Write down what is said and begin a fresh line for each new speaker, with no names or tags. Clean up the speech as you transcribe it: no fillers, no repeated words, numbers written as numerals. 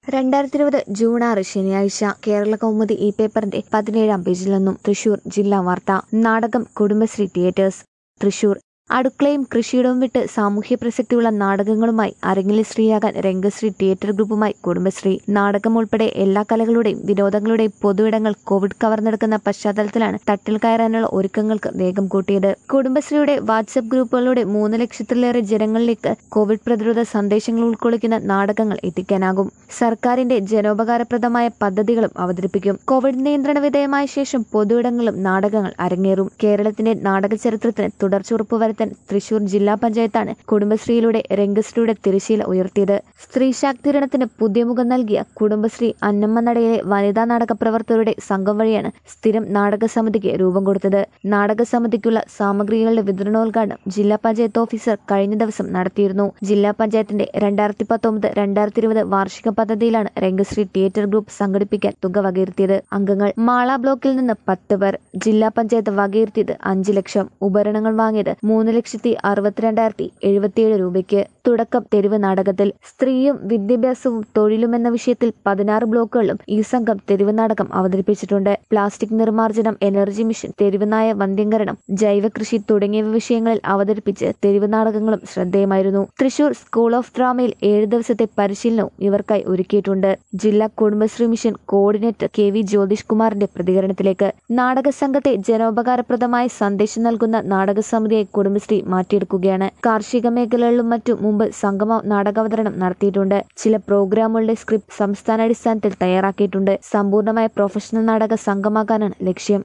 2020 June 6 ശനിയാഴ്ച കേരള കൗമുദി ഈ പേപ്പറിന്റെ 17-ാം പേജിൽ നിന്നും തൃശൂർ ജില്ലാ വാർത്ത. നാടകം കുടുംബശ്രീ തിയേറ്റേഴ്സ്. തൃശൂർ അടുക്കളയും കൃഷിയിടവും വിട്ട് സാമൂഹ്യ പ്രസക്തിയുള്ള നാടകങ്ങളുമായി അരങ്ങിലെ ശ്രീയാകാൻ രംഗശ്രീ തിയേറ്റർ ഗ്രൂപ്പുമായി കുടുംബശ്രീ. നാടകം ഉൾപ്പെടെ എല്ലാ കലകളുടെയും വിനോദങ്ങളുടെയും പൊതുയിടങ്ങൾ കോവിഡ് കവർന്നെടുക്കുന്ന പശ്ചാത്തലത്തിലാണ് തട്ടിൽ കയറാനുള്ള ഒരുക്കങ്ങൾക്ക് വേഗം കൂട്ടിയത്. കുടുംബശ്രീയുടെ വാട്സ്ആപ്പ് ഗ്രൂപ്പുകളിലൂടെ 3 ലക്ഷത്തിലേറെ ജനങ്ങളിലേക്ക് കോവിഡ് പ്രതിരോധ സന്ദേശങ്ങൾ ഉൾക്കൊള്ളിക്കുന്ന നാടകങ്ങൾ എത്തിക്കാനാകും. സർക്കാരിന്റെ ജനോപകാരപ്രദമായ പദ്ധതികളും അവതരിപ്പിക്കും. കോവിഡ് നിയന്ത്രണ വിധേയമായ ശേഷം പൊതുയിടങ്ങളിലും നാടകങ്ങൾ അരങ്ങേറും. കേരളത്തിന്റെ നാടക ചരിത്രത്തിന് തുടർച്ച ഉറപ്പുവരുത്താൻ തൃശൂർ ജില്ലാ പഞ്ചായത്താണ് കുടുംബശ്രീയിലൂടെ രംഗശ്രീയുടെ തിരശ്ശീല ഉയർത്തിയത്. സ്ത്രീ ശാക്തീകരണത്തിന് പുതിയ മുഖം നൽകിയ കുടുംബശ്രീ അന്നമ്മ നടയിലെ വനിതാ നാടക പ്രവർത്തകരുടെ സംഘം വഴിയാണ് സ്ഥിരം നാടക സമിതിക്ക് രൂപം കൊടുത്തത്. നാടക സമിതിക്കുള്ള സാമഗ്രികളുടെ വിതരണോദ്ഘാടനം ജില്ലാ പഞ്ചായത്ത് ഓഫീസർ കഴിഞ്ഞ ദിവസം നടത്തിയിരുന്നു. ജില്ലാ പഞ്ചായത്തിന്റെ 2019-2020 വാർഷിക പദ്ധതിയിലാണ് രംഗശ്രീ തിയേറ്റർ ഗ്രൂപ്പ് സംഘടിപ്പിക്കാൻ തുക വകയിരുത്തിയത്. അംഗങ്ങൾ മാള ബ്ലോക്കിൽ നിന്ന് 10 പേർ. ജില്ലാ പഞ്ചായത്ത് വകയിരുത്തിയത് 5 ലക്ഷം. ഉപകരണങ്ങൾ വാങ്ങിയത് 3,62,077 രൂപയ്ക്ക്. തുടക്കം തെരുവ് നാടകത്തിൽ. സ്ത്രീയും വിദ്യാഭ്യാസവും തൊഴിലും എന്ന വിഷയത്തിൽ 16 ബ്ലോക്കുകളിലും ഈ സംഘം തെരുവ് നാടകം അവതരിപ്പിച്ചിട്ടുണ്ട്. പ്ലാസ്റ്റിക് നിർമ്മാർജ്ജനം, എനർജി മിഷൻ, തെരുവുനായ വന്ധ്യംകരണം, ജൈവ കൃഷി തുടങ്ങിയ വിഷയങ്ങളിൽ അവതരിപ്പിച്ച് തെരുവ് നാടകങ്ങളും ശ്രദ്ധേയമായിരുന്നു. തൃശൂർ സ്കൂൾ ഓഫ് ഡ്രാമയിൽ 7 ദിവസത്തെ പരിശീലനവും ഇവർക്കായി ഒരുക്കിയിട്ടുണ്ട്. ജില്ലാ Kudumbashree mission coordinator KV Jyothish കുമാറിന്റെ പ്രതികരണത്തിലേക്ക്. നാടക സംഘത്തെ ജനോപകാരപ്രദമായ സന്ദേശം നൽകുന്ന നാടക സമിതിയായി കുടുംബശ്രീ മാറ്റിയെടുക്കുകയാണ്. കാർഷിക മേഖലകളിലും മറ്റും മുമ്പ് സംഗമ നാടകാവതരണം നടത്തിയിട്ടുണ്ട്. ചില പ്രോഗ്രാമുകളുടെ സ്ക്രിപ്റ്റ് സംസ്ഥാനാടിസ്ഥാനത്തിൽ തയ്യാറാക്കിയിട്ടുണ്ട്. സമ്പൂർണമായ പ്രൊഫഷണൽ നാടക സംഘമാക്കാനാണ് ലക്ഷ്യം.